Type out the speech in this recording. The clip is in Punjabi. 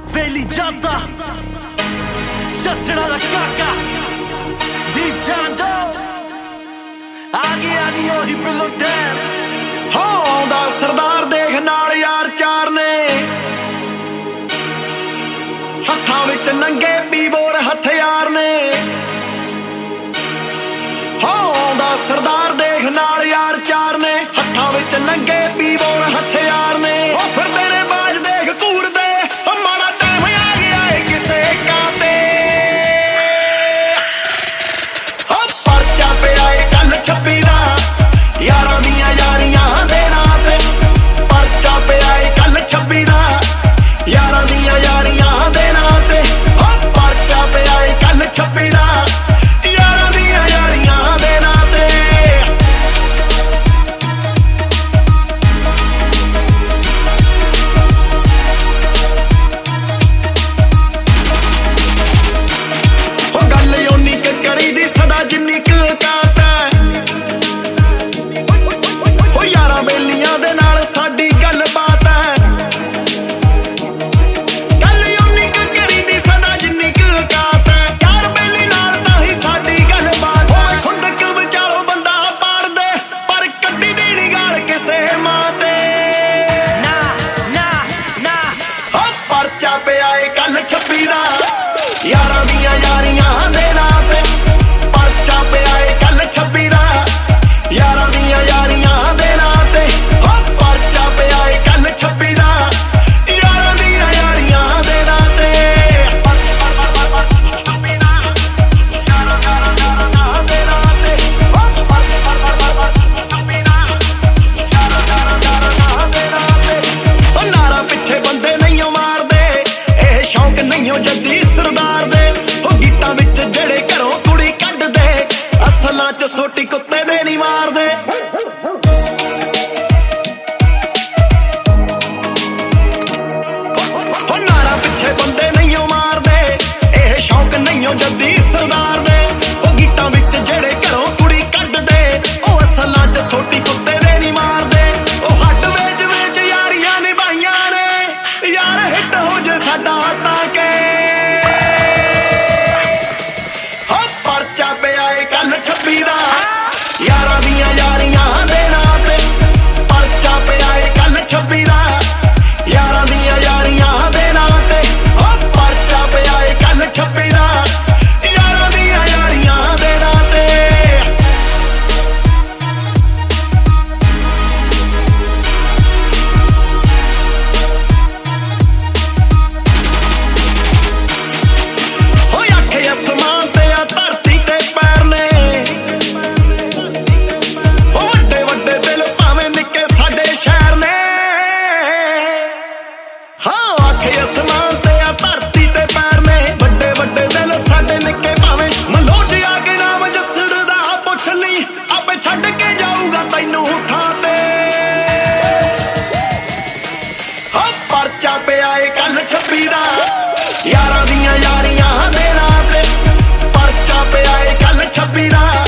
ਵੇਲੀ ਜਾਂਦਾ ਜਸੜਾ ਦਾ ਕਾਕਾ ਦੀਪ ਜਾਂਦੋ ਆ ਗਈ ਉਹੀ ਬਿੱਲੋ ਟੈਮ ਹੋ ਆਉਂਦਾ ਸਰਦਾਰ ਦੇਖ ਨਾਲ ਯਾਰ ਚਾਰ ਨੇ ਹੱਥਾਂ ਵਿੱਚ ਨੰਗੇ ਬੀਬੋਰ ਹਥਿਆਰ ਨੇ ਹੋ ਆਉਂਦਾ ਸਰਦਾਰ ਦੇਖ ਨਾਲ ਯਾਰ ਚਾਰ ਨੇ ਹੱਥਾਂ ਵਿੱਚ ਨੰਗੇ ਬੀਬੋਰ ਹਥਿਆਰ ਨੇ ਉਹ ਫਿਰਦੇ ਨੇ ਬਾਜ ਦੇਖ ਘੂਰਦੇ ਮਾੜਾ ਟਾਈਮ ਆ ਗਿਆ ਏ ਕਿਸੇ ਕਾਤੇ ਹੋ ਪਰਚਾ ਪਿਆ ਏ ਕੱਲ 26 ਦਾ ਯਾਰਾਂ ਦੀਆਂ ਯਾਰੀਆਂ ਦੇ ਨਾਂ ਤੇ ਪਰਚਾ ਪਿਆ ਏ ਕੱਲ 26 ਦਾ ਯਾਰਾਂ ਦੀਆਂ ਯਾਰੀਆਂ ਦੇ ਨਾਂ ਤੇ ਹੋ ਪਰਚਾ ਪਿਆ ਏ ਕੱਲ 26 ਦਾ ਯਾਰਾਂ ਦੀਆਂ ਯਾਰੀਆਂ ਦੇ ਨਾਂ ਤੇ ਉਹ ਗੱਲ ਓਨੀ ਕੁ ਕਰੀ ਦੀ ਸਦਾ ਜਿੰਨੀ ਕੁ ਔਕਾਤ ਹੈ ਉਹ ਯਾਰਾਂ ਬੇਲੀਆਂ ਦੇ ਨਾਲ ਸਾਡੀ ਗੱਲਬਾਤ ਹੈ ਗੱਲ ਓਨੀ ਕੁ ਕਰੀ ਦੀ ਸਦਾ ਜਿੰਨੀ ਕੁ ਔਕਾਤ ਹੈ ਯਾਰ ਬੇਲੀ ਨਾਲ ਤਾਂ ਹੀ ਸਾਡੀ ਗੱਲਬਾਤ ਹੋਏ ਖੁੰਦਕ ਵਿਚਾਲੋ ਬੰਦਾ ਪਾੜ ਦੇ ਪਰ ਕੱਢੀ ਦੀ ਨੀ ਗਾਲ ਕਿਸੇ ਮਾਂ ਤੇ ਨਾ ਨਾ ਨਾ ਹੋ ਪਰਚਾ ਪਿਆ ਏ ਕੱਲ 26 ਦਾ ਯਾਰਾਂ ਦੀਆਂ ਯਾਰੀਆਂ ਦੇ ਨਾਂ ਤੇ ਪਰਚਾ ਪਿਆ ਏ ਕੱਲ 26 ਦਾ ਯਾਰਾਂ ਦੀਆਂ ਯਾਰੀਆਂ ਦੇ ਨਾਂ ਤੇ ਹੋ ਪਰਚਾ ਪਿਆ ਏ ਕੱਲ 26 ਦਾ ਯਾਰਾਂ ਦੀਆਂ ਯਾਰੀਆਂ ਦੇ ਨਾਂ ਤੇ ਉਹ ਨਾਰਾ ਪਿੱਛੇ ਬੰਦੇ ਨਹੀਂ ਮਾਰਦੇ ਇਹ ਸ਼ੌਂਕ ਨਹੀਂ ਜੱਦੀ ਸਰਦਾਰ ਦੇ ਉਹ ਗੀਤਾਂ ਵਿੱਚ ਜਿਹੜੇ ਘਰੋਂ ਕੁੜੀ ਕੱਢਦੇ ਅਸਲਾਂ 'ਚ ਸੋਟੀ ਕੁੱਤੇ ਦੇ ਨਹੀਂ ਮਾਰਦੇ ਉਹ ਨਾਰਾ ਪਿੱਛੇ ਬੰਦੇ ਨਹੀਂ ਮਾਰਦੇ ਇਹ ਸ਼ੌਂਕ ਨਹੀਂ ਜੱਦੀ ਸਰਦਾਰ ਦੇ ਉਹ ਗੀਤਾਂ ਵਿੱਚ ਜਿਹੜੇ ਘਰੋਂ ਕੁੜੀ ਕੱਢਦੇ ਉਹ ਅਸਲਾਂ 'ਚ ਸੋਟੀ ਕੁੱਤੇ ਦੇ ਨਹੀਂ ਮਾਰਦੇ ਉਹ ਹੱਟ ਵੇਚ ਵੇਚ ਯਾਰੀਆਂ ਨਿਭਾਈਆਂ ਨੇ ਯਾਰ ਹਿੱਟ ਹੋ ਜੇ ਸਾਡਾ ਤਾਂ ਕੇ ਹੋ ਪਰਚਾ ਪਿਆ ਏ ਕੱਲ 26 ਦਾ ਯਾਰਾਂ ਦੀਆਂ ਯਾਰੀਆਂ ਦੇ ਨਾਂ ਤੇ ਪਰਚਾ ਪਿਆ ਏ ਕੱਲ 26 ਦਾ ਯਾਰਾਂ ਦੀਆਂ ਯਾਰੀਆਂ ਦੇ ਨਾਂ ਤੇ ਹੋ ਪਰਚਾ ਪਿਆ ਏ ਕੱਲ 26 ਦਾ ਯਾਰਾਂ ਦੀਆਂ ਯਾਰੀਆਂ ਦੇ ਨਾਂ ਤੇ ਹੋਏ ਆਖੇ ਅਸਮਾਨ ਤੇ ਆ ਧਰਤੀ ਤੇ ਪੈਰ ਨੇ ਉਹ ਵੱਡੇ ਵੱਡੇ ਦਿਲ ਭਾਵੇਂ ਨਿੱਕੇ ਸਾਡੇ ਸ਼ਹਿਰ ਨੇ ਹਾਂ ਆਖੇ ਅਸਮਾਨ ਤੇ ਆ ਧਰਤੀ ਤੇ ਪੈਰ ਨੇ ਵੱਡੇ ਵੱਡੇ ਦਿਲ ਸਾਡੇ ਨਿੱਕੇ ਭਾਵੇਂ ਮਲੋਟ ਆ ਕੇ ਨਾਮ ਜਸੜਦਾ ਪੁੱਛ ਲਈ ਆਪੇ ਛੱਡ ਕੇ ਜਾਊਗਾ ਤੈਨੂੰ ਥਾਂ ਤੇ ਹਾਂ ਪਰਚਾ ਪਿਆ ਏ ਕੱਲ 26 ਦਾ ਯਾਰਾਂ ਦੀਆਂ ਯਾਰੀਆਂ ਦੇ ਨਾਂ ਤੇ ਪਰਚਾ ਪਿਆ ਏ ਕੱਲ 26 ਦਾ